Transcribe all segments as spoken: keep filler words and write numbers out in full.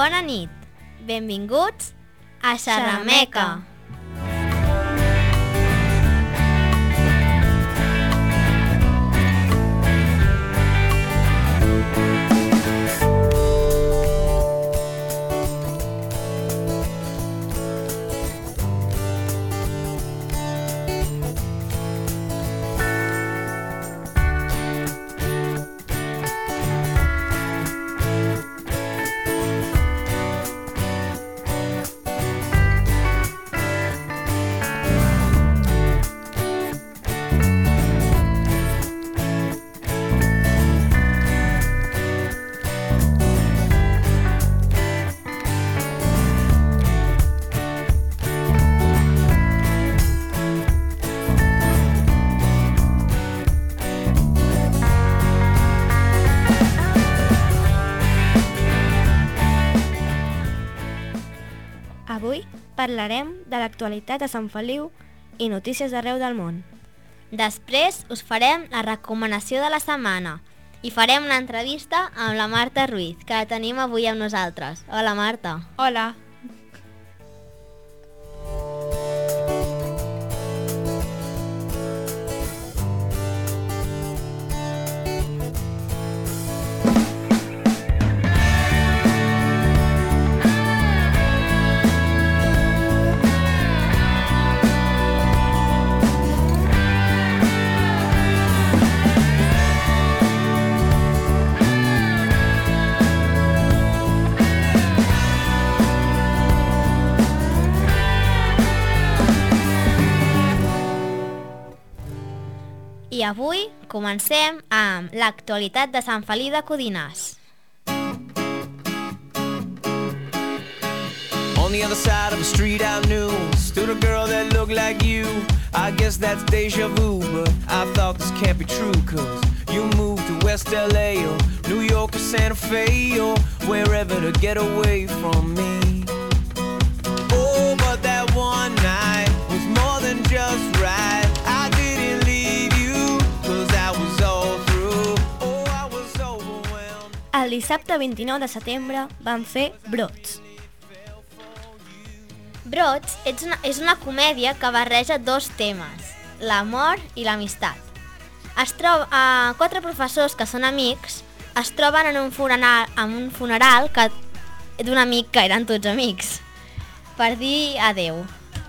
Bona nit. Benvinguts a Xerrameca. Avui parlarem de l'actualitat de Sant Feliu i notícies d'arreu del món. Després us farem la recomanació de la setmana i farem una entrevista amb la Marta Ruiz, que la tenim avui amb nosaltres. Hola, Marta. Hola. I avui comencem amb l'actualitat de Sant Feliu de Codines. On the other side of the street I knew stood a girl that looked like you. I guess that's deja vu, but I thought this can't be true, cause you moved to West L A or New York or Santa Fe or wherever to get away from me. Oh, but that one night was more than just right. I didn't leave you cause I was all through. Oh, I was overwhelmed. El dissabte vint-i-nou de setembre van fer Brots. Brots és una, és una comèdia que barreja dos temes, l'amor i l'amistat. Es troba, eh, quatre professors que són amics es troben en un funeral, en un funeral que, d'un amic que eren tots amics, per dir adeu.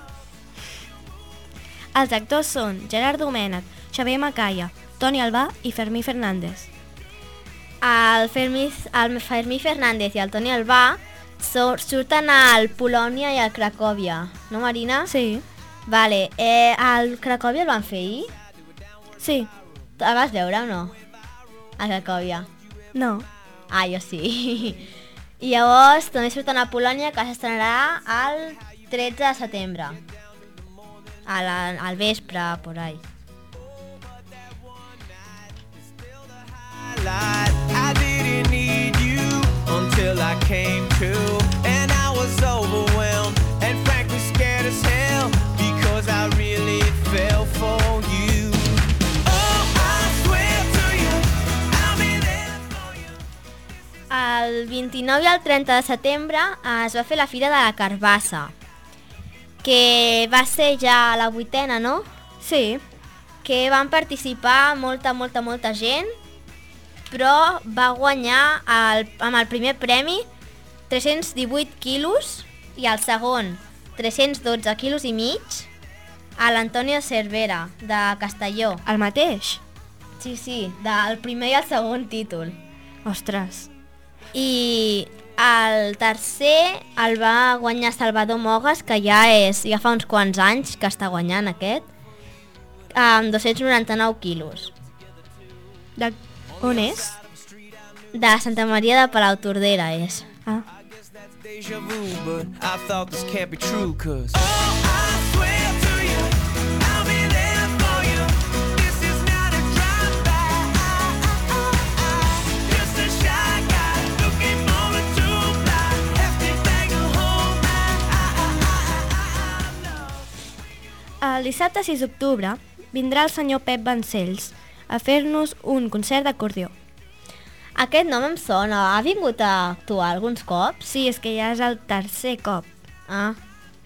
Els actors són Gerard Domènech, Xavier Macaya, Toni Albà i Fermí Fernández. El Fermí, el Fermí Fernández i el Toni Albà so, surten al Polònia i al Cracòvia, no, Marina? Sí. Vale, eh, al Cracòvia el van fer ahir? Sí. El vas veure o no? A Cracòvia? No. Ah, jo sí. I llavors també surten a Polònia, que s'estrenarà el tretze de setembre. A la, al vespre, por ahí. I didn't need you until I came to, and I was overwhelmed and frankly scared as hell because I really fell for you. Oh, I swear to you, I'll be there for you. El vint-i-nou i el trenta de setembre es va fer la Fira de la Carbassa, que va ser ja la vuitena, no? Sí. Que van participar molta, molta, molta gent, però va guanyar el, amb el primer premi tres-cents divuit quilos i el segon tres-cents dotze quilos i mig a l'Antonio Cervera, de Castelló. El mateix? Sí, sí, del primer i el segon títol. Ostres. I el tercer el va guanyar Salvador Mogas, que ja és ja fa uns quants anys que està guanyant aquest, amb dos-cents noranta-nou quilos. De... On és? De Santa Maria de Palautordera és. Ah. Deja vu, but I thought this can't be true, cause oh, I swear to you, I'll be there for you. This is not a drive-by, just a shy guy looking for a two-fly, hefty bag of home. El dissabte sis d'octubre vindrà el senyor Pep Vancells a fer-nos un concert d'acordió. Aquest nom em sona. Ha vingut a actuar alguns cops? Sí, és que ja és el tercer cop. Ah.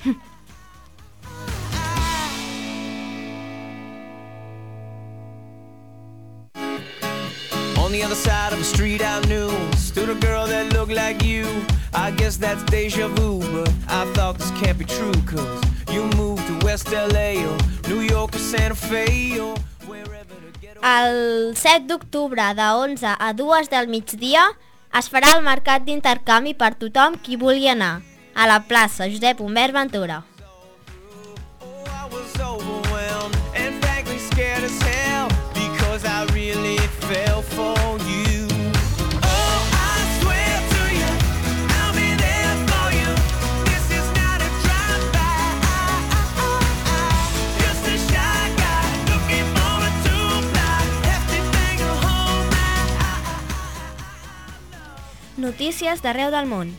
On the other side of the street I knew stood a girl that looked like you. I guess that's deja vu, but I thought this can't be true, cause you moved to West L A or New York or Santa Fe or wherever to get away. El set d'octubre de onze a dues del migdia es farà el mercat d'intercanvi per tothom qui vulgui anar a la plaça Josep Humbert Ventura. Oh, I was overwhelmed and frankly scared as hell because I really fell for you. Oh, I swear to you, I'll be there for you. This is not a drive-by. Just a shy guy looking for a two-ply hefty thing to hold my. Notícies d'arreu del món.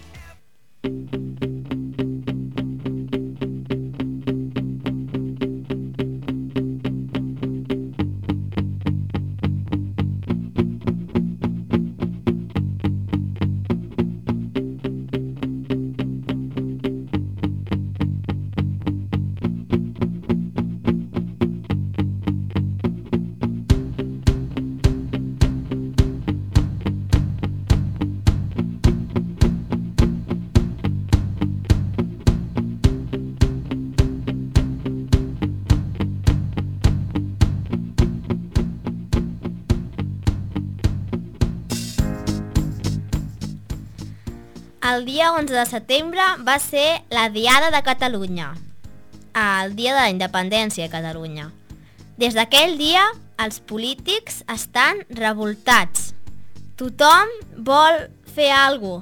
El dia onze de setembre va ser la Diada de Catalunya, el dia de la independència de Catalunya. Des d'aquell dia, els polítics estan revoltats. Tothom vol fer alguna cosa.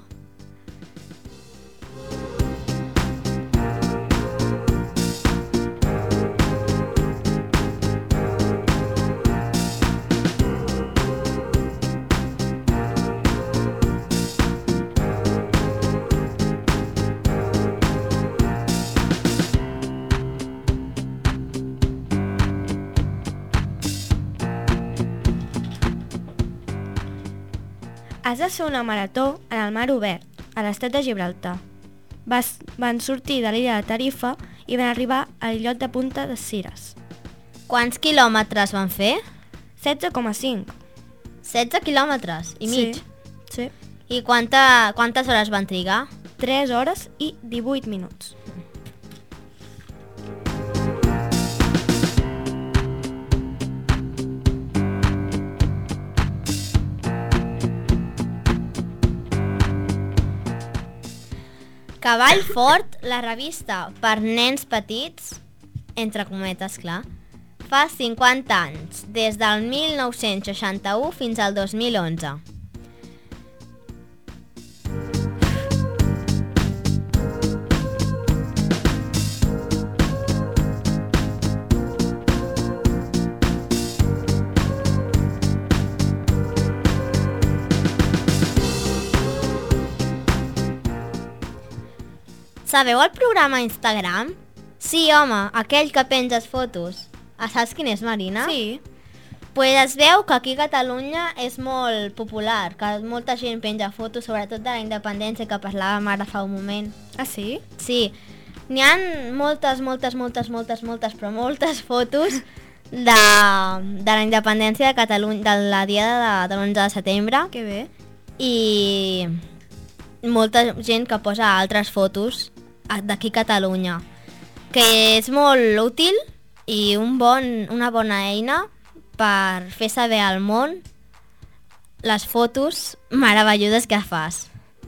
Has de fer una marató en el mar obert, a l'estat de Gibraltar. Vas, van sortir de l'illa de Tarifa i van arribar a l'illot de Punta de Cires. Quants quilòmetres van fer? setze coma cinc. setze quilòmetres i mig. Sí. I quanta, quantes hores van trigar? tres hores i divuit minuts. Cavall Fort, la revista per nens petits, entre cometes, clar, fa cinquanta anys, des del mil nou-cents seixanta-u fins al dos mil onze. Sabeu el programa Instagram? Sí, home, aquell que penges fotos. Ah, saps quin és, Marina? Sí. Pues es veu que aquí a Catalunya és molt popular, que molta gent penja fotos, sobretot de la independència que parlàvem ara fa un moment. Ah, sí? Sí, n'hi ha moltes, moltes, moltes, moltes, moltes, però moltes fotos de, de la independència de Catalunya, de la diada de, de l'onze de setembre. Que bé. I molta gent que posa altres fotos d'aquí a Catalunya, que és molt útil i un bon, una bona eina per fer saber al món les fotos meravelloses que fas.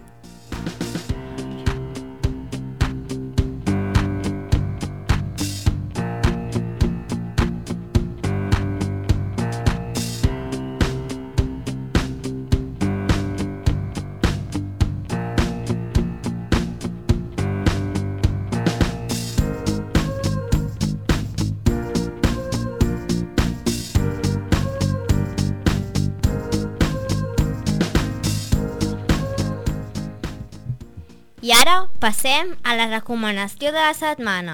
I ara passem a la recomanació de la setmana.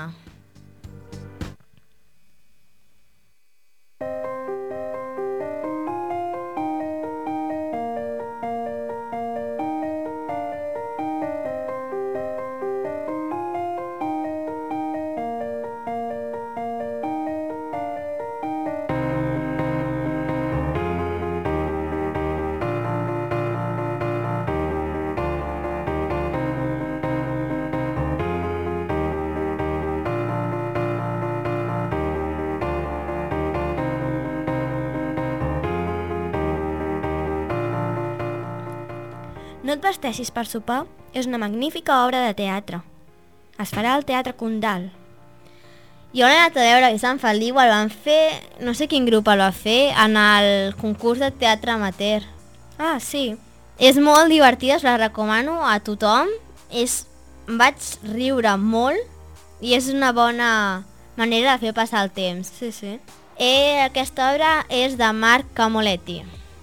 No et vesteixis per sopar és una magnífica obra de teatre. Es farà al Teatre Condal. Jo l'he anat a veure a Sant Feliu, el van fer, no sé quin grup el va fer, en el concurs de teatre amateur. Ah, sí. És molt divertida, us la recomano a tothom. És, em vaig riure molt i és una bona manera de fer passar el temps. Sí, sí. Eh, aquesta obra és de Marc Camoletti.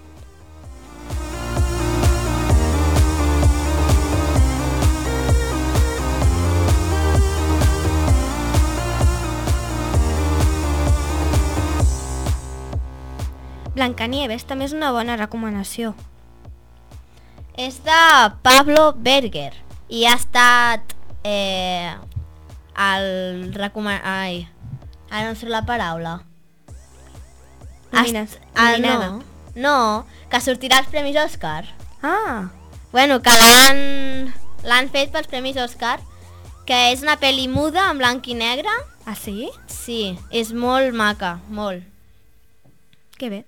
Blancanieves també és una bona recomanació. És de Pablo Berger i ha estat eh, el recoman... Ai, ara no sé la paraula. Nomines- Est- el, nominada. no, no, que sortirà als Premis Òscar. Ah, Bueno, que l'han l'han fet pels Premis Òscar, que és una pel·li muda en blanc i negre. ah sí? Sí, és molt maca, molt. Que bé.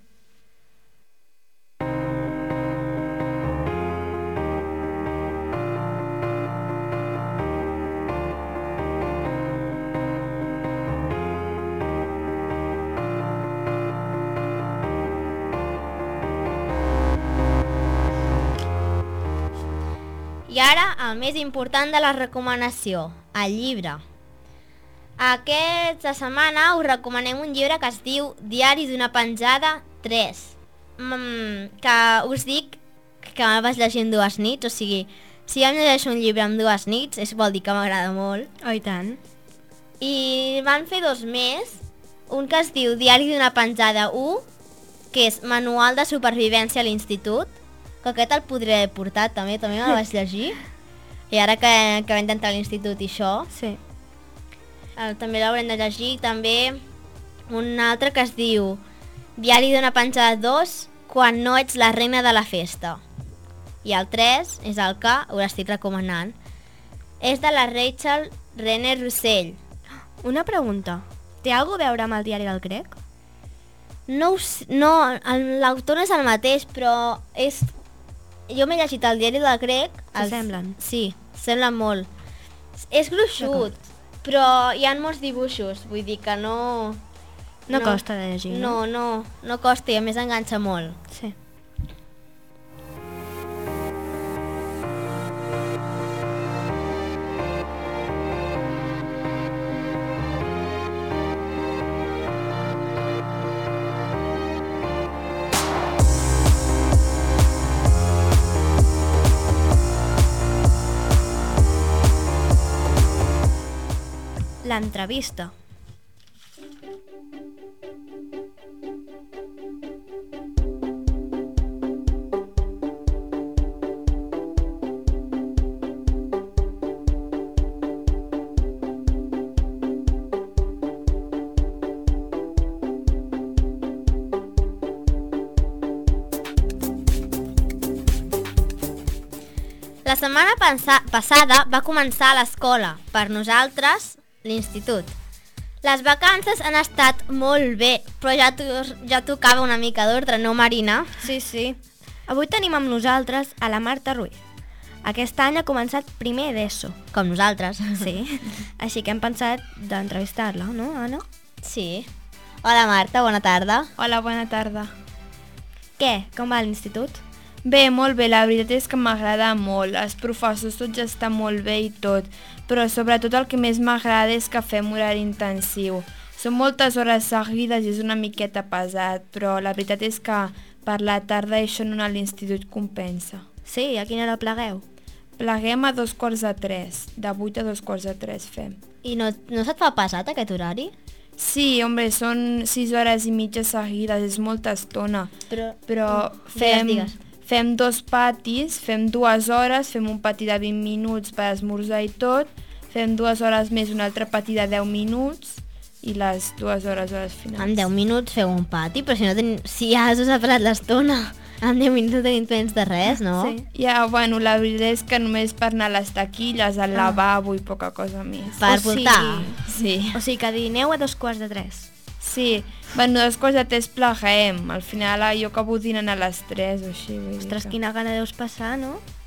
I ara, el més important de la recomanació, el llibre. Aquesta setmana us recomanem un llibre que es diu Diari d'una penjada tres, mm, que us dic que me'l vaig llegir en dues nits, o sigui, si em llegeixo un llibre en dues nits, és vol dir que m'agrada molt. Oh, i tant. I van fer dos més, un que es diu Diari d'una penjada u, que és Manual de supervivència a l'institut, que aquest el podré portar també, també me'l vaig llegir. I ara que, que vam entrar a l'institut i això, Sí. el, també l'haurem de llegir. També un altre que es diu Diari d'una penjada dos, quan no ets la reina de la festa. I el tres és el que us estic recomanant. És de la Rachel René Russell. Una pregunta. Té alguna a veure amb el diari del grec? No, ho sé- no el- l'autor no és el mateix, però és... Jo m'he llegit el diari del grec. S'assemblen. Sí, semblen molt. És gruixut, però hi ha molts dibuixos, vull dir que no... No, costa de llegir, No, no, no costa i a més enganxa molt. Sí. L'entrevista. La setmana pensa- passada va començar a l'escola, per nosaltres, l'institut. Les vacances han estat molt bé, però ja, to ja tocava una mica d'ordre, no, Marina? Sí, sí. Avui tenim amb nosaltres a la Marta Ruiz. Aquest any ha començat primer d'ESO. Com nosaltres. Sí. Així que hem pensat d'entrevistar-la, no, Anna? Sí. Hola, Marta, bona tarda. Hola, bona tarda. Què? Com va l'institut? Bé, molt bé, la veritat és que m'agrada molt. Els professors tots estan molt bé i tot, però sobretot el que més m'agrada és que fem horari intensiu. Són moltes hores seguides i és una miqueta pesat, però la veritat és que per la tarda això no anar a l'institut compensa. Sí, a quina hora plegueu? Pleguem a dos quarts de tres, de vuit a dos quarts de tres fem. I no, no se't fa pesat aquest horari? Sí, hombre, són sis hores i mitja seguides, és molta estona, Però, però Digues, fem... digues. Fem dos patis, fem dues hores, fem un pati de vint minuts per esmorzar i tot, fem dues hores més un altre pati de deu minuts i les dues hores hores finals. en deu minuts feu un pati, però si, no ten... si ja us ha passat l'estona, en deu minuts no tenim temps de res, no? Sí. Ja, bueno, la veritat és que només per anar a les taquilles, al lavabo i poca cosa més. Per O sigui- portar. Sí, O sigui que dineu a dos quarts de tres. sí. Bueno, dos quarts de tres pleguem. Al final jo acabo dinant a les tres o així. Vull dir Ostres, que... quina gana deus passar, no?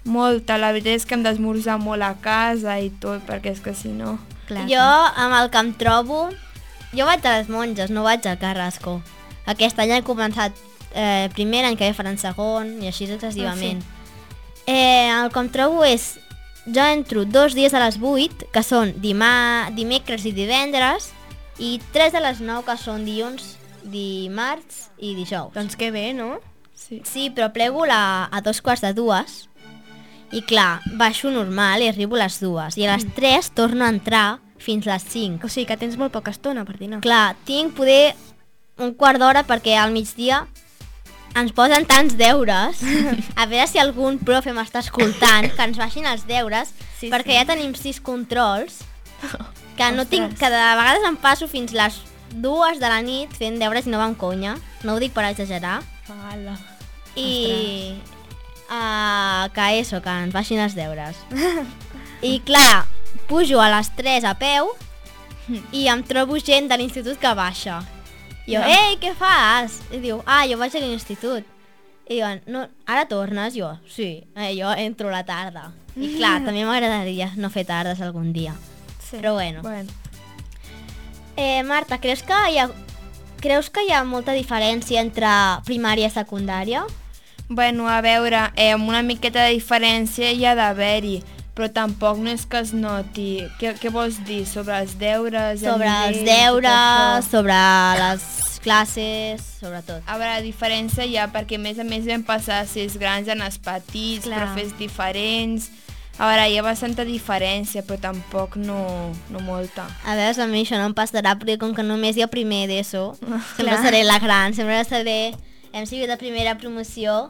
Molta, la veritat és que hem d'esmorzar molt a casa i tot, perquè és que si no... Clar, Jo, amb el que em trobo, jo vaig a les monges, no vaig al Carrasco. Aquest any he començat eh, primer, any que ve faran segon, i així successivament. Ah, sí. eh, el que em trobo és, jo entro dos dies a les vuit, que són dimà, dimecres i divendres, i tres a les nou, que són dilluns, dimarts i dijous. Doncs que bé, no? Sí. Sí, però plego la, a dos quarts de dues, i clar, baixo normal i arribo a les dues, i a les tres torno a entrar fins a les cinc. O sigui que tens molt poca estona per dinar. Clar, tinc poder un quart d'hora perquè al migdia ens posen tants deures. A veure si algun profe m'està escoltant, que ens baixin els deures, Sí, perquè sí. ja tenim sis controls, que no Ostres. tinc, que de vegades em passo fins les dues de la nit fent deures i no va amb conya. No ho dic per exagerar. Ala. I uh, que això, que ens baixin els deures. I clar, pujo a les tres a peu i em trobo gent de l'institut que baixa. I jo, ei, què fas? I diu, ah, jo vaig a l'institut. I diuen, no, ara tornes? Jo, sí, eh, jo entro a la tarda. I clar, també m'agradaria no fer tardes algun dia. Sí. Però bueno. Bueno, Eh, Marta, creus que hi ha, creus que hi ha molta diferència entre primària i secundària? bueno, a veure, eh, amb una miqueta de diferència hi ha d'haver-hi, però tampoc no és que es noti. Què, què vols dir? Sobre els deures? el Sobre els nivell, tot deures, això? sobre les classes, sobre tot. A veure, la diferència hi ha perquè a més a més vam passar a ser grans en els petits, Clar. profes diferents. A veure, hi ha bastanta diferència, però tampoc no, no molta. A veure, a mi això no em passarà, perquè com que només hi ha primer d'ESO, sempre Clar. seré la gran, sempre seré... Hem sigut de primera promoció.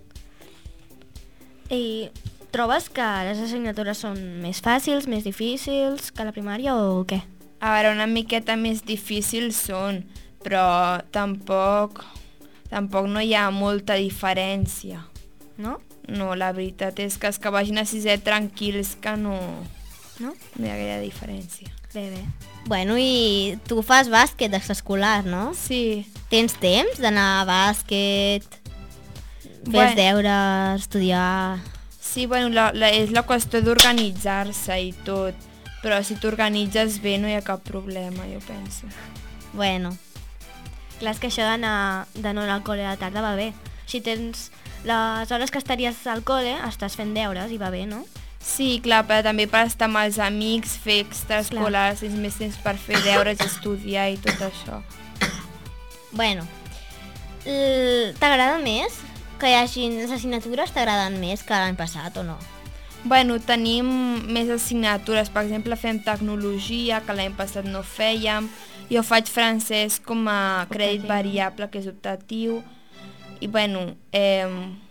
I trobes que les assignatures són més fàcils, més difícils que la primària o què? A veure, una miqueta més difícils són, però tampoc, tampoc no hi ha molta diferència. No? No, la veritat és que els que vagin a sisè tranquils que no, No? no hi ha gaire diferència. Bé, bé. Bueno, i tu fas bàsquet extraescolar, no? Sí, Tens temps d'anar a bàsquet, fer Bueno. els deures, estudiar... sí, bueno, la, la, és la qüestió d'organitzar-se i tot, però si t'organitzes bé no hi ha cap problema, jo penso. Bueno, Clar, és que això d'anar de no anar al col·le a la tarda va bé. Si tens les hores que estaries al col·le, estàs fent deures i va bé, no? Sí, clar, però també per estar amb els amics, fer extraescolars, tens més temps per fer deures, estudiar i tot això. bueno. L- T'agrada més que hi hagi les assignatures? T'agraden més que l'any passat o no? Bueno, tenim més assignatures, per exemple fem tecnologia, que l'any passat no fèiem, jo faig francès com a crèdit Optatiu. variable, que és optatiu, i bueno, eh,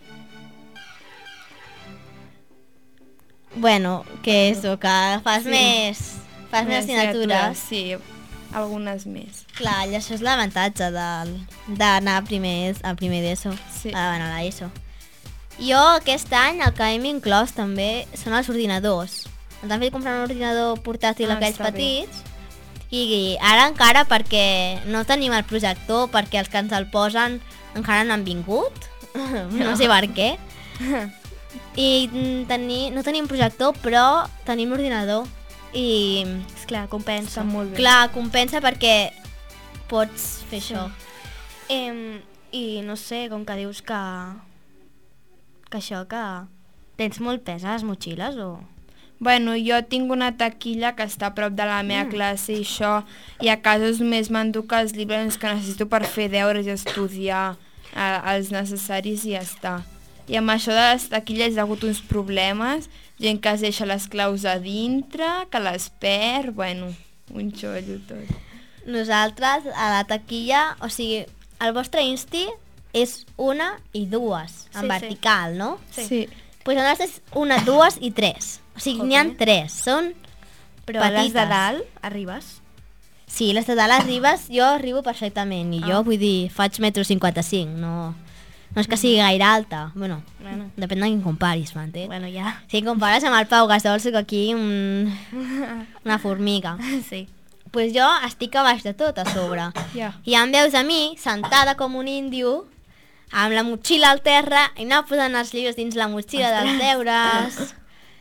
Bueno, que eso, que fas Sí. més... Fas més assignatures. Sí, algunes més. Clar, i això és l'avantatge del- d'anar a primer, a primer d'ESO, Sí. a, bueno, a l'ESO. Jo aquest any el que hem inclòs també són els ordinadors. Ens han fet comprar un ordinador portàtil Ah, aquells està bé. petits i ara encara perquè no tenim el projector, perquè els que ens el posen encara no han vingut, no sé per què. I mm, tenir, no tenim projector, però tenim ordinador i Esclar, compensa. Està molt bé. clar, compensa perquè pots fer això. Em, I no sé, com que dius que... que això, que... Tens molt pes a les motxilles o...? Bueno, jo tinc una taquilla que està a prop de la meva mm. classe i això, i a casa només m'enduc els llibres que necessito per fer deures i estudiar eh, els necessaris i ja està. I amb això de les taquilles hi ha hagut uns problemes, gent que es deixa les claus a dintre, que les perd, bueno, un xollo tot. Nosaltres, a la taquilla, o sigui, el vostre insti és una i dues, en Sí, sí. vertical, no? Sí. Sí. Pues el nostre és una, dues i tres. O sigui, n'hi ha Joder. tres, són Però a les de petites. dalt arribes. Sí, les de dalt arribes, jo arribo perfectament, i Ah. jo, vull dir, faig metro cinquanta-cinc, no, no és que sigui gaire alta. Bueno, Bueno. depèn de quin comparis, m'entens? Bueno, ja. Si compares amb el Pau Gasol, soc aquí un, una formiga. Sí. Pues jo estic a baix de tot, a sobre. Ja. I em veus a mi, sentada com un índio, amb la motxilla al terra i anar posant els llibres dins la motxilla dels deures.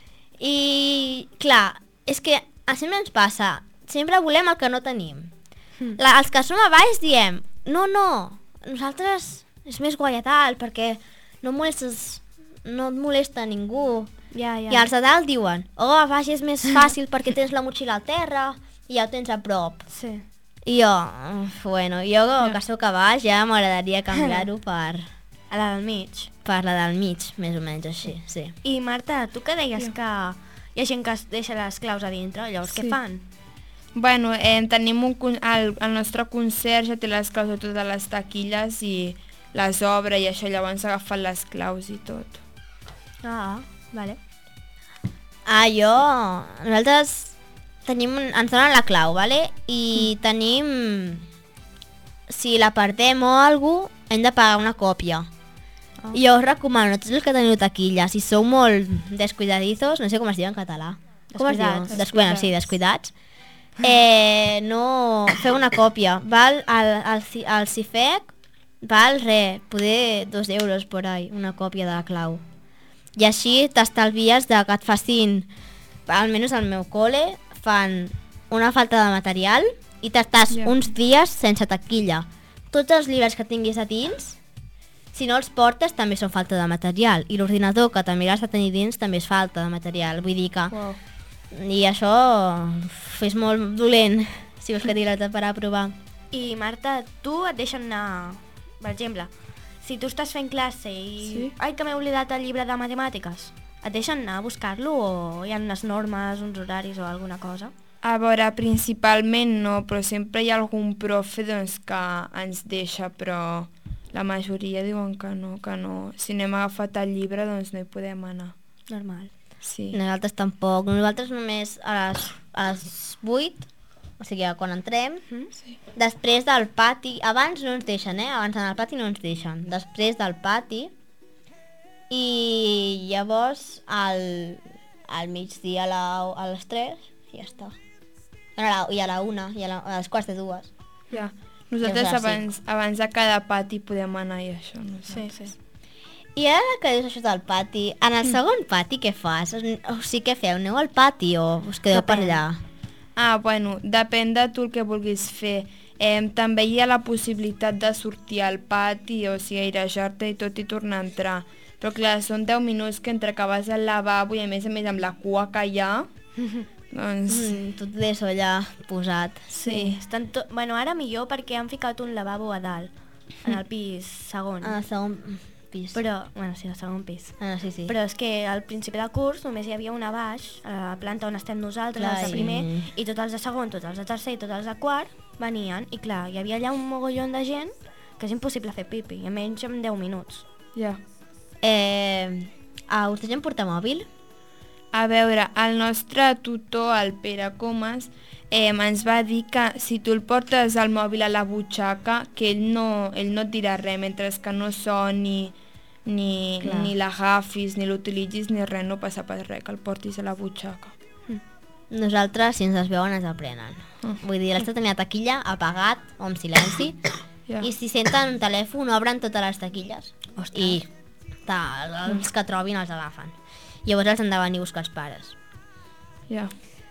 I, clar, és que sempre ens passa, sempre volem el que no tenim. La, els que som a baix diem, no, no, nosaltres és més guai a dalt perquè no molestes, no et molesta ningú. Ja, ja. I els de dalt diuen, oh, a baix és més fàcil perquè tens la motxilla al terra i ja ho tens a prop. Sí. I jo, bueno, jo que sóc a baix ja m'agradaria canviar-ho per, A la del mig. per la del mig, més o menys així, sí. I Marta, tu que deies que hi ha gent que es deixa les claus a dintre, llavors Sí. què fan? Bueno, eh, tenim un, con- el, el nostre conserge té les claus de totes les taquilles i les obre i això, llavors agafen les claus i tot. Ah, vale. Ah, jo... Nosaltres tenim... un- ens donen la clau, vale? I tenim... Si la perdem o alguna cosa, hem de pagar una còpia. Oh. I jo us recomano, tots els que teniu taquilla, si sou molt descuidadizos, no sé com es diu en català. Com es diu? Descuidats. Des, bueno, sí, descuidats. Eh, no... Feu una còpia. Val al, al, ci- al CIFEC, val re, poder dos euros por ahí, una còpia de la clau. I així t'estalvies de que et facin, almenys al meu col·le, fan una falta de material i t'estàs Ja. uns dies sense taquilla. Tots els llibres que tinguis a dins, si no els portes, també són falta de material. I l'ordinador, que també l'has de tenir dins, també és falta de material. Vull dir que... Wow. I això uf, és molt dolent, si vols que t'hi l'has per a provar. I Marta, tu et deixen anar, per exemple, si tu estàs fent classe i... Sí. Ai, que m'he oblidat el llibre de matemàtiques. Et deixen anar a buscar-lo o hi ha unes normes, uns horaris o alguna cosa? A veure, principalment no, però sempre hi ha algun profe doncs, que ens deixa, però la majoria diuen que no, que no. Si no hem agafat el llibre, doncs no hi podem anar. Normal. Sí. Nosaltres tampoc. Nosaltres només a les, a les vuit, o sigui, quan entrem, Sí. després del pati, abans no ens deixen, eh? Abans en el pati no ens deixen. Després del pati, i llavors al, al migdia a, la, a les tres, i ja està. Bueno, a la, I a la una, i a, la, a les quarts de dues. Ja. Nosaltres Llavors, sí. abans, abans de cada pati podem anar i això. Sí, Nosaltres. sí. I ara que dius això del pati, en el segon pati què fas? O sigui, què feu? Aneu al pati o us quedeu per Depèn. allà? Ah, bueno, depèn de tu el que vulguis fer. Eh, també hi ha la possibilitat de sortir al pati, o sigui, airejar-te i tot i tornar a entrar. Però clar, són deu minuts que entre que vas al lavabo i a més a més amb la cua que hi ha, doncs... Mm, tot d'eso allà posat. Sí. Estan to... Bueno, ara millor perquè han ficat un lavabo a dalt, en el pis segon. En el segon pis. Però, bueno, sí, el segon pis. Ah, sí, sí. Però és que al principi del curs només hi havia una a baix, a la planta on estem nosaltres, Clar, els de i- primer, i tots els de segon, tots els de tercer i tots els de quart venien, i clar, hi havia allà un mogollon de gent que és impossible fer pipi, i menys en deu minuts. Ja. Eh, a us deixen portar mòbil? A veure, el nostre tutor, el Pere Comas, eh, ens va dir que si tu el portes el mòbil a la butxaca, que ell no, ell no et dirà res, mentre que no soni, ni, Clar. ni l'agafis, ni l'utilitzis, ni res, no passa per res, que el portis a la butxaca. Nosaltres, si ens es veuen, ens aprenen. Mm. Vull dir, l'has de tenir la taquilla apagat o en silenci, Ja. i si senten un telèfon, obren totes les taquilles. Ostres. I ta, els que trobin els agafen. Llavors els han de venir a buscar els pares. Ja.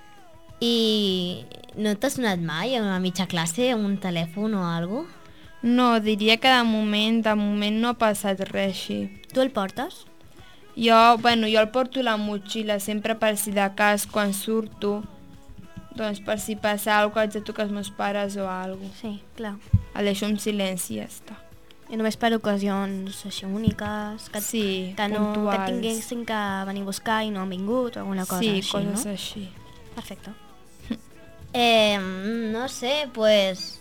I no t'ha sonat mai a una mitja classe un telèfon o alguna cosa? No, diria que de moment, de moment no ha passat res així. Tu el portes? Jo, bueno, jo el porto a la motxilla sempre per si de cas quan surto, doncs per si passa alguna cosa, haig de trucar als meus pares o alguna cosa. Sí, clar. El deixo en silenci i ja està. I només per ocasions així úniques, que, Sí, que, no, que puntuals. tinguessin que venir a buscar i no han vingut o alguna cosa sí, així, coses no? així. Perfecte. Eh, no sé, pues...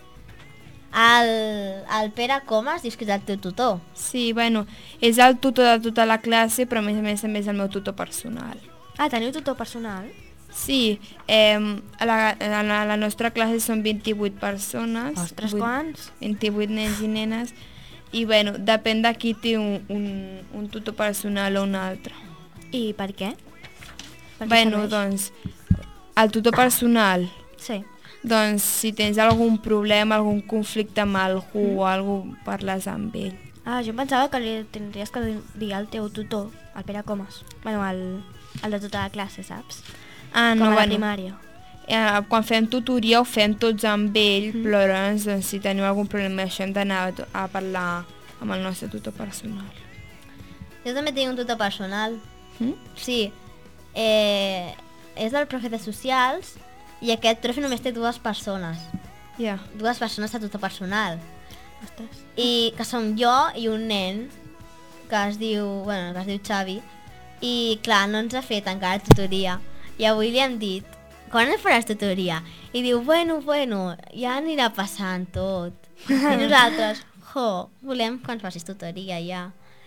El, el Pere Comas dius que és el teu tutor. Sí, bueno, és el tutor de tota la classe, però a més a més també és el meu tutor personal. Ah, teniu tutor personal? Sí, eh, a, la, a la, a la nostra classe són vint-i-vuit persones. Ostres, vuit- quants? vint-i-vuit nens i nenes. I bueno, depèn de qui té un, un, un tutor personal o un altre. I per què? Per què Bueno, serveix? doncs, el tutor personal, Sí. doncs si tens algun problema, algun conflicte amb algú o algú, parles amb ell. Ah, jo em pensava que li tindries que dir al teu tutor, al Pere Comas. Bueno, el, el de tota la classe, saps? Ah, Com no, a la bueno. primària. Eh, quan fem tutoria ho fem tots amb ell, mm. però llavors, doncs, si teniu algun problema això hem d'anar a, a parlar amb el nostre tutor personal. Jo també tinc un tutor personal. Mm? Sí, eh, és del profe de socials i aquest profe només té dues persones. Ja. Yeah. Dues persones de tutor personal. Ostres. I que som jo i un nen que es diu, bueno, que es diu Xavi, i clar, no ens ha fet encara tutoria. I avui li hem dit, quan ens faràs tutoria? I diu, bueno, bueno, ja anirà passant tot. I nosaltres, jo, volem que ens facis tutoria ja.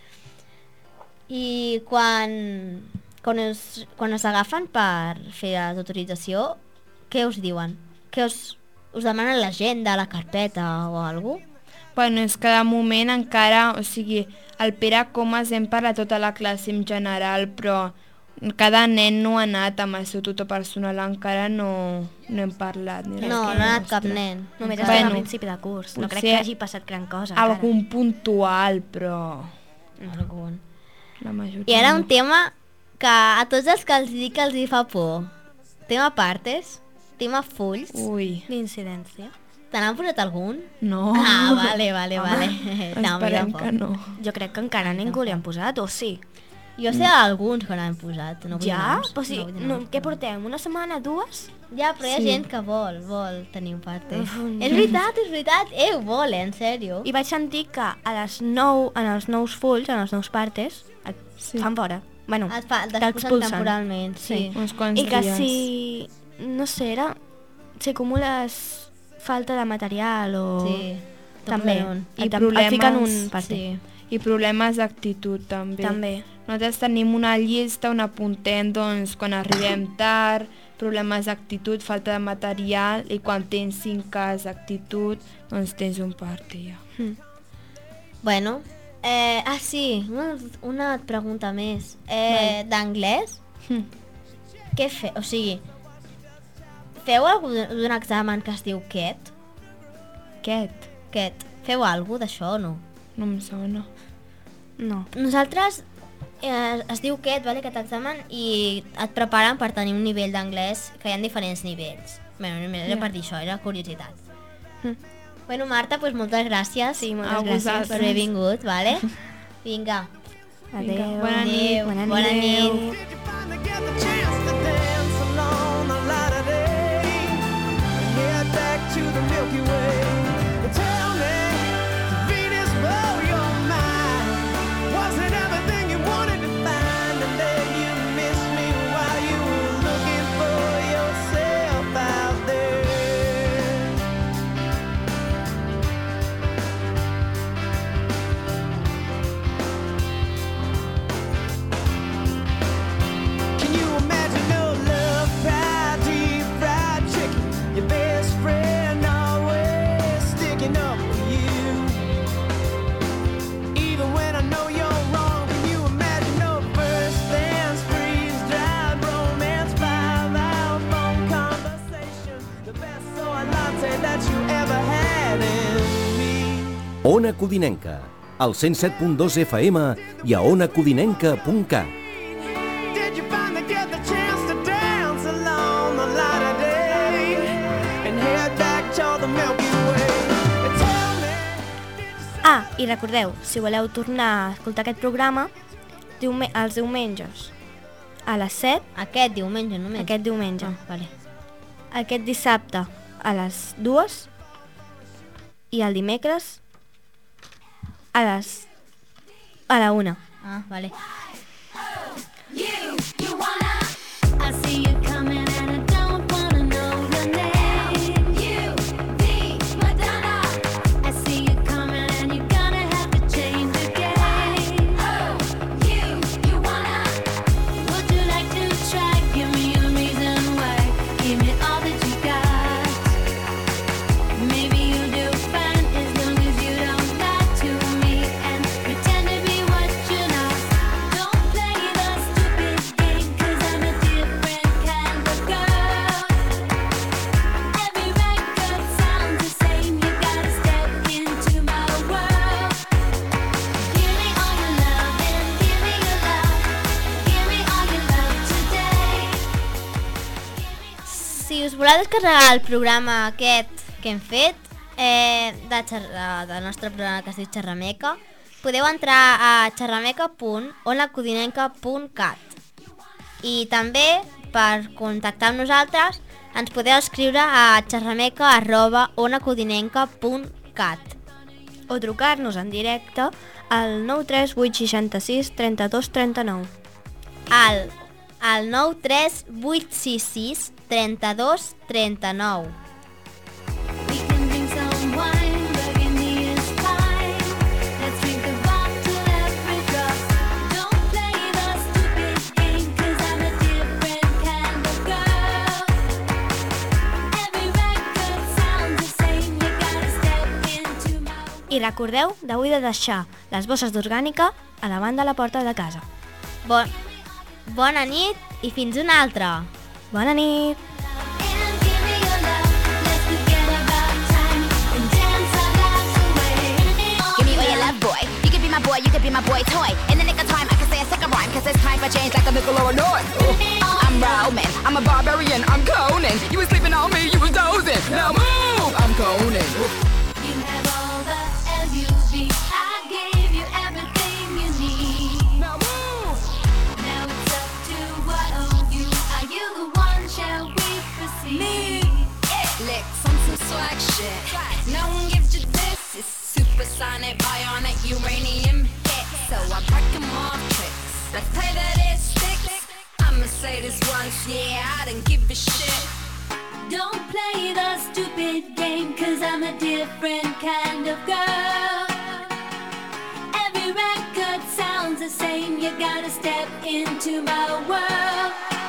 I quan, quan, us, quan us agafen per fer la tutorització, què us diuen? Què us, us demanen l'agenda, la carpeta o alguna cosa? Bueno, és que de moment encara, o sigui, el Pere Comas hem parlat tota la classe en general, però cada nen no ha anat amb el seu tutor personal, encara no, no hem parlat. Ni No, res. no ha anat cap nen. Només Encara. estem Bueno, a principi de curs. No potser crec que hagi passat gran cosa encara. Algun puntual, però Algun. la majoria I ara un no. tema que a tots els que els dic que els hi fa por. Tema partes, tema fulls. Ui, L'incidència. Te n'han posat algun? no. Ah, vale, vale, vale. No, Esperem mira, que no. Jo crec que encara a ningú li han posat, o sí? Jo sé alguns que n'han posat. No vull dir Ja? noms, Però sí, no vull dir no, noms, què però- portem? Una setmana, dues? Ja, però hi ha Sí. gent que vol, vol tenir un parte. Uf, És veritat, és veritat. Eh, ho vol, eh, en sèrio. I vaig sentir que a les nou, en els nous fulls, en els nous partes, et Sí. fan fora. Bueno, Et fa, t'expulsen. t'expulsen temporalment, sí. Uns quants I que dies. si, no sé, era, si acumules falta de material o... Sí. Te També. posen un. I Et, et problemes, fiquen un parte. Sí. I problemes d'actitud també. També. Nosaltres tenim una llista on apuntem doncs, quan arribem tard, problemes d'actitud, falta de material, i quan tens cinc cas d'actitud, doncs tens un parte ja. Bueno, eh, ah sí, una, una pregunta més. Eh, D'anglès, Hm. què fe... O sigui, feu algun d'un examen que es diu Q E T? Aquest? Q E T. Feu alguna d'això o no? No em sona. No. Nosaltres eh, es diu Q E T, vale, aquest examen, i et preparen per tenir un nivell d'anglès, que hi ha diferents nivells. Bé, no era Ja. per dir això, era curiositat. Hm. Bueno, Marta, doncs moltes gràcies Sí, moltes A gràcies. vosaltres. per haver vingut, vale? Vinga. Adéu. Bona nit. Bona Bona nit. nit. Did you finally get the chance to dance along the light of day and head back to the Milky Way? But tell me, did Venus blow your mind? Was it everything you wanted to find? And then you missed me while you were looking for yourself out there. Can you imagine no love, pride, deep fried chicken? Your best friend always sticking up for you. Even when I know you're wrong, can you imagine no first dance, freeze dried romance, five hour phone conversation? The best soy latte that you ever had in me. Ona Codinenca, al cent set punt dos F M i a ona codinenca punt cat. Did you finally get the chance to dance along the light of day and head back to the Milky Way? And tell me, did you say Ah, i recordeu, si voleu tornar a escoltar aquest programa, diume els diumenges a les set, Aquest diumenge només. aquest diumenge, Ah, vale. aquest dissabte a les dues i el dimecres a les... a la una. Ah, vale. I see you coming and I don't wanna know your name. You, the Madonna. I see you coming and you're gonna have to change the game. Oh, you, you wanna? Would you like to try? Give me a reason why. Give me all that you got. Maybe you'll do fine as long as you don't lie to me and pretend to be what you're not. Don't play the stupid game, 'cause I'm a different kind voleu descarregar el programa aquest que hem fet, eh, de xerra, del nostre programa que es diu Xerrameca, podeu entrar a xerrameca punt onacodinenca punt cat. I també, per contactar amb nosaltres, ens podeu escriure a xerrameca arroba onacodinenca punt cat. O trucar-nos en directe al nou tres vuit sis sis tres dos tres nou. Al, al nou tres vuit sis sis tres dos tres nou. We can drink some wine, burgundy is fine. Let's drink the bottle every drop. Don't play the stupid game, 'cause I'm a different kind of girl. Every record sounds the same, you gotta step into my world. I recordeu d'avui de deixar les bosses d'orgànica a davant de la porta de casa. Bon, bona nit i fins una altra. Bona nit! And give me your love, let's forget about time and dance our lives away. Give me all your love, boy. You can be my boy, you can be my boy toy. In the nick of time, I can say a second rhyme, cause it's time for change like a nickel or a noise. I'm Roman, I'm a barbarian, I'm Conan. You was sleeping on me, you was dozing. Now move! I'm Conan. You have all the L U V. I gave you everything you need. Now move! Now it's up to what of you. Are you the one? Shall we proceed? Me. Licks on some swag shit. No one gives you this. It's supersonic, bionic, uranium hit. So I break 'em off tricks. Let's play that it sticks. I'ma say this once, yeah, I don't give a shit. Don't play the stupid game, 'cause I'm a different kind of girl. Every record sounds the same, you gotta step into my world.